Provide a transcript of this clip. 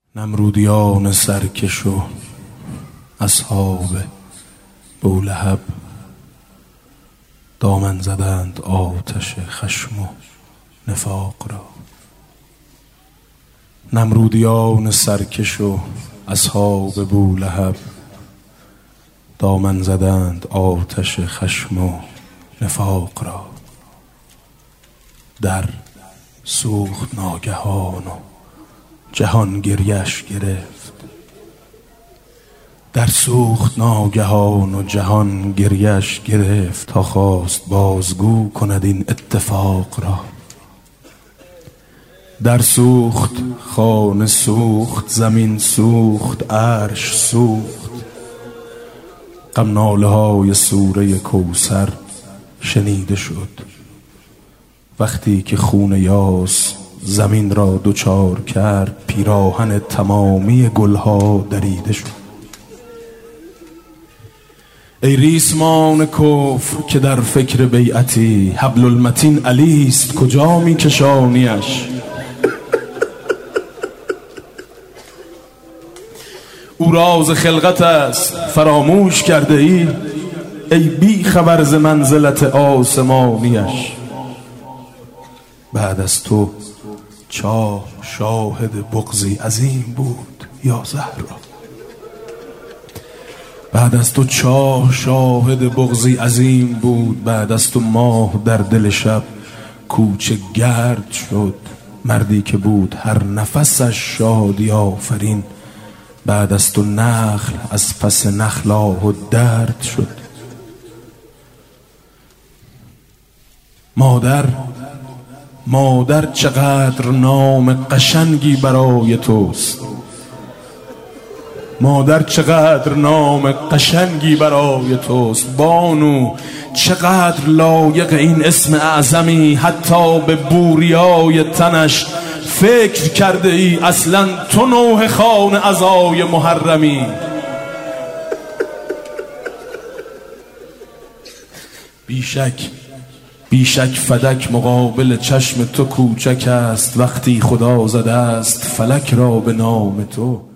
نمرودیان سرکش و اصحاب بولهب دامن زدند آتش خشم و نفاق را. نمرودیان سرکش و اصحاب بولهب دامن زدند آتش خشم و نفاق را. در سوخت ناگهان و جهان گریش گرفت. در سوخت ناگهان و جهان گریش گرفت تا خواست بازگو کند این اتفاق را. در سوخت خانه سوخت، زمین سوخت، عرش سوخت. غم ناله های سوره کوثر شنیده شد وقتی که خون یاس زمین را دوچار کرد. پیراهن تمامی گلها دریده شد. ای ریسمان کفر که در فکر بیعتی، حبل المتین علیست کجا می کشانیش؟ او راز خلقت است فراموش کرده ای، ای بی خبر ز منزلت آسمانیش. بعد از تو چاه شاهد بغضی عظیم بود یا زهرا. بعد از تو چاه شاهد بغضی عظیم بود. بعد از تو ماه در دل شب کوچه گرد شد. مردی که بود هر نفسش شادی آفرین. بعد از تو نخل از پس نخل آه و درد شد. مادر چقدر نام قشنگی برای توست. مادر چقدر نام قشنگی برای توست. بانو چقدر لایق این اسم اعظمی، حتی به بوریای تنش فکر کرده ای. اصلا تو نوح خان عزای محرمی. بیشک فدک مقابل چشم تو کوچک است. وقتی خدا زده است فلک را به نام تو.